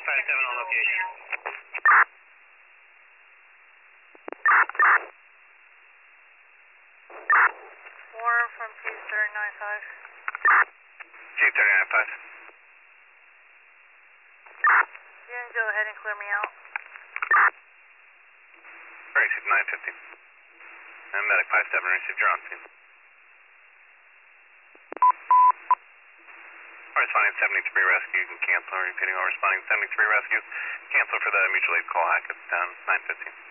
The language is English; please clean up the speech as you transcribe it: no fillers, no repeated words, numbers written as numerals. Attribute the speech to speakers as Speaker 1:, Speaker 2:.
Speaker 1: 57 on location.
Speaker 2: Warren from Chief 395.
Speaker 1: Chief 395.
Speaker 2: You can go ahead and clear me out.
Speaker 1: Received 950. And medic 57 received your on scene. Responding 73 rescue, you can cancel. Repeating all responding 73 rescue. Cancel for the mutual aid call. Hackett's down 915.